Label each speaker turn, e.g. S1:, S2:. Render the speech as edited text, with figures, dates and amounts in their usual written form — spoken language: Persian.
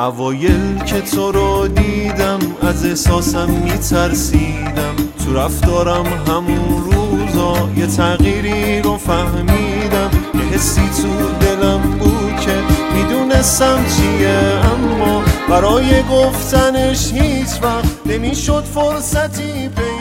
S1: اوایل که تو رو دیدم از احساسم میترسیدم، تو رفتارم همون روزا یه تغییری رو فهمیدم. یه حسی تو دلم بود که میدونستم چیه، اما برای گفتنش هیچ وقت نمیشد فرصتی